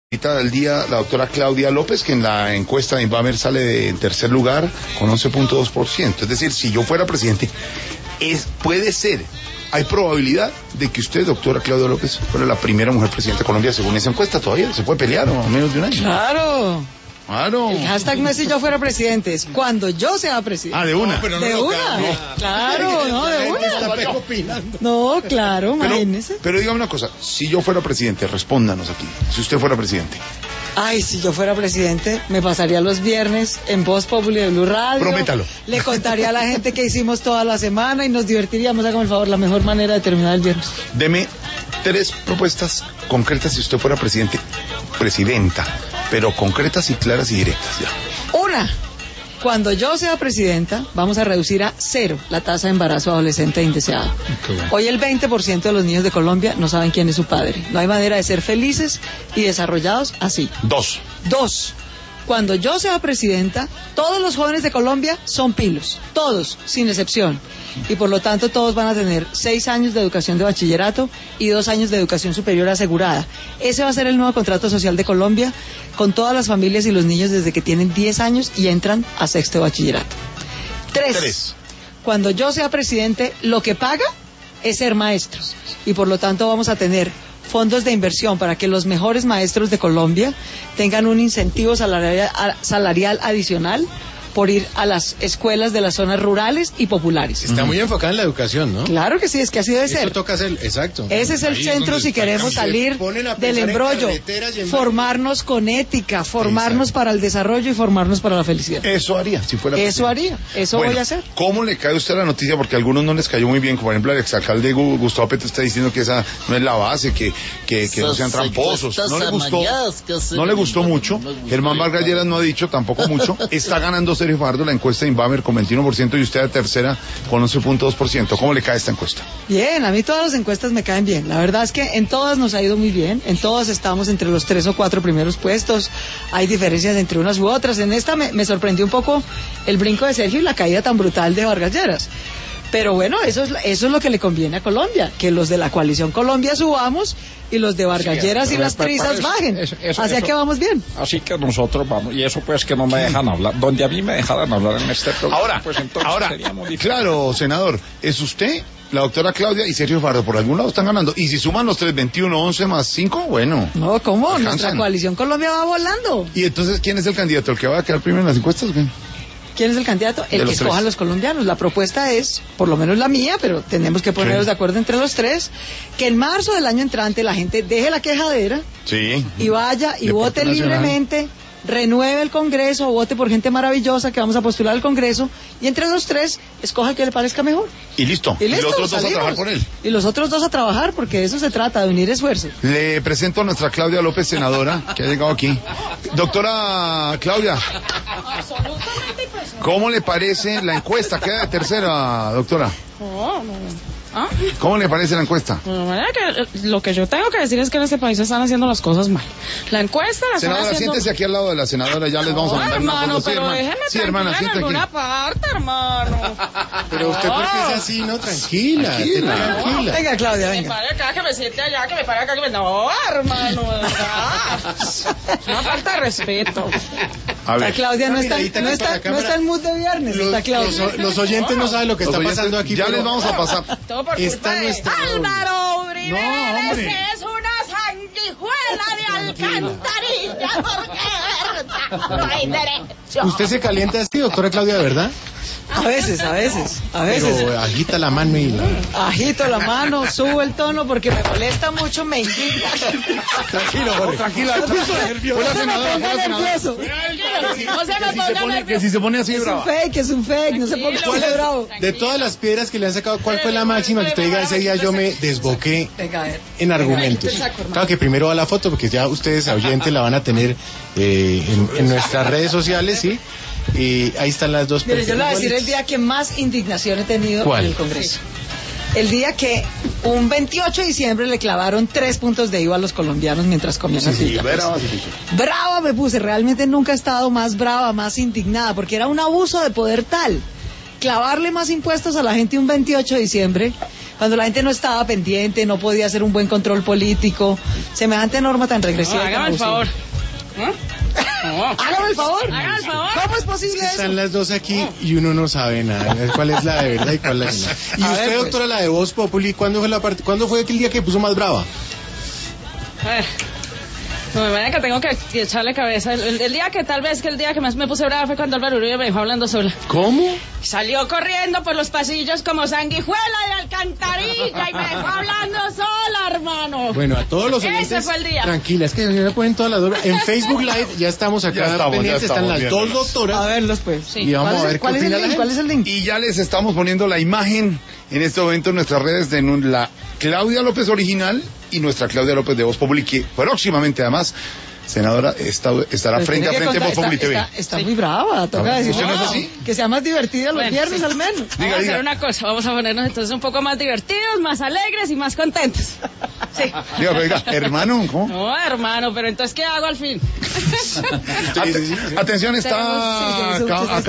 Del día, la doctora Claudia López, que en la encuesta de Inbamer sale en tercer lugar con 11.2%. Es decir, si yo fuera presidente, puede ser, hay probabilidad de que usted, doctora Claudia López, fuera la primera mujer presidenta de Colombia según esa encuesta. Todavía se puede pelear, ¿no? A menos de un año. Claro. Claro. El hashtag no es si yo fuera presidente, es cuando yo sea presidente. Ah, de una. No, de una. No. Claro, no, de una. No, claro, imagínese. Pero dígame una cosa, si yo fuera presidente, respóndanos aquí, si usted fuera presidente. Ay, si yo fuera presidente, me pasaría los viernes en Voz Populi de Blue Radio. Prométalo. Le contaría a la gente que hicimos toda la semana y nos divertiríamos. Hágame el favor, la mejor manera de terminar el viernes. Deme 3 propuestas concretas si usted fuera presidenta, pero concretas y claras y directas, ya. Una, cuando yo sea presidenta, vamos a reducir a 0 la tasa de embarazo adolescente indeseado. Bueno. Hoy el 20% de los niños de Colombia no saben quién es su padre. No hay manera de ser felices y desarrollados así. 2. Cuando yo sea presidenta, todos los jóvenes de Colombia son pilos, todos, sin excepción. Y por lo tanto todos van a tener 6 años de educación de bachillerato y 2 años de educación superior asegurada. Ese va a ser el nuevo contrato social de Colombia, con todas las familias y los niños desde que tienen 10 años y entran a 6º de bachillerato. 3. Cuando yo sea presidente, lo que paga es ser maestro. Y por lo tanto vamos a tener fondos de inversión para que los mejores maestros de Colombia tengan un incentivo salarial adicional por ir a las escuelas de las zonas rurales y populares. Está muy enfocada en la educación, ¿no? Claro que sí, es que así debe ser. Eso toca hacer, exacto. Ese es el centro si queremos salir del embrollo, formarnos con ética, formarnos para el desarrollo y formarnos para la felicidad. Eso haría, si fuera presidente. Eso voy a hacer. ¿Cómo le cae a usted la noticia? Porque a algunos no les cayó muy bien, como por ejemplo el exalcalde Gustavo Petro está diciendo que esa no es la base, que no sean tramposos. No le gustó mucho. Germán Vargas Lleras no ha dicho tampoco mucho. Está ganando Sergio Fajardo la encuesta de Inbamer con 21% y usted a tercera con 11.2%. ¿Cómo le cae esta encuesta? Bien, a mí todas las encuestas me caen bien. La verdad es que en todas nos ha ido muy bien. En todas estamos entre los 3 o 4 primeros puestos. Hay diferencias entre unas u otras. En esta me sorprendió un poco el brinco de Sergio y la caída tan brutal de Vargas Lleras. Pero bueno, eso es lo que le conviene a Colombia, que los de la coalición Colombia subamos y los de Vargas Lleras y las prisas bajen. Así que vamos bien. Así que nosotros vamos, y eso pues que no me dejan hablar. Donde a mí me dejaran hablar en este programa, ahora, pues entonces sería muy difícil. Claro, senador, es usted, la doctora Claudia y Sergio Fajardo, por algún lado están ganando. Y si suman los 3, 21, 11 más 5, bueno. No, ¿cómo? Alcanzan. Nuestra coalición Colombia va volando. ¿Y entonces quién es el candidato? ¿El que va a quedar primero en las encuestas o qué? ¿Quién es el candidato? El que escojan los colombianos. La propuesta es, por lo menos la mía, pero tenemos que ponernos de acuerdo entre los 3, que en marzo del año entrante la gente deje la quejadera y vaya y vote libremente, renueve el Congreso, vote por gente maravillosa que vamos a postular al Congreso, y entre los 3 escoja el que le parezca mejor. Y listo. Y los otros 2 a trabajar por él. Y los otros 2 a trabajar, porque de eso se trata, de unir esfuerzos. Le presento a nuestra Claudia López, senadora, que ha llegado aquí. Doctora Claudia, ¿cómo le parece la encuesta? Queda de tercera, doctora. ¿Cómo le parece la encuesta? Lo que yo tengo que decir es que en este país se están haciendo las cosas mal. La encuesta la están haciendo... siéntese aquí al lado de la senadora, ya les vamos a mandar hermano, una foto. Pero déjeme hermana, en alguna parte, hermano. Pero usted, ¿por qué es así? No, tranquila. Venga, Claudia, venga. Que me pare acá, que me siente allá, que me pare acá, que me... No, hermano, es una falta de respeto. A ver. Claudia no está en mood de viernes. Los oyentes no saben lo que está pasando aquí. Ya les vamos a pasar. Todo por culpa de Álvaro Uribe, que es una sanguijuela de alcantarilla, porque no hay derecho. ¿Usted se calienta así, doctora Claudia, de verdad? A veces. Pero agita la mano y agito la mano, subo el tono porque me molesta mucho, me indigna. Tranquilo, Jorge. Tranquila. Nervioso. Que si se pone así bravo. Es un fake, no se ponga bravo. De todas las piedras que le han sacado, ¿cuál fue la máxima que usted diga ese día yo me desboqué en argumentos? Claro que primero va la foto, porque ya ustedes, oyentes, la van a tener en nuestras redes sociales, ¿sí? Y ahí están las 2 personas. Yo le voy a decir el día que más indignación he tenido en el Congreso. El día que un 28 de diciembre le clavaron 3 puntos de IVA a los colombianos mientras comían así. Brava me puse, realmente nunca he estado más brava, más indignada, porque era un abuso de poder tal. Clavarle más impuestos a la gente un 28 de diciembre, cuando la gente no estaba pendiente, no podía hacer un buen control político, semejante norma tan regresiva. Hágame el favor. Hágame el favor. Hágame el favor. ¿Cómo es posible eso? Están las dos aquí y uno no sabe nada. ¿Cuál es la de verdad y cuál es la de nada? Y A usted, ver, pues. doctora, la de Voz Populi, ¿cuándo fue aquel día que puso más brava? No me vaya que tengo que echarle cabeza. El día que más me puse brava fue cuando Álvaro Uribe me dejó hablando sola. ¿Cómo? Salió corriendo por los pasillos como sanguijuela de alcantarilla y me dejó hablando sola, hermano. Bueno, a todos los oyentes, ese fue el día. Tranquila, es que se ponen todas las dos. En Facebook Live ya estamos acá pendientes, están las bien. dos doctoras. A verlos pues. Sí. Y vamos a ver ¿Cuál es el link? ¿Cuál es el link? Y ya les estamos poniendo la imagen en este momento en nuestras redes de la Claudia López original y nuestra Claudia López de Voz Populi, que próximamente además, senadora, estará Pero frente a frente a Voz Populi TV. Está muy brava, toca decir. ¿Usted no es así? Que sea más divertida los viernes sí. al menos. Vamos a hacer una cosa, vamos a ponernos entonces un poco más divertidos, más alegres y más contentos. Sí. Diga, pero oiga, hermano, ¿cómo? No, hermano, pero entonces ¿qué hago al fin? Atención, está Sí, acá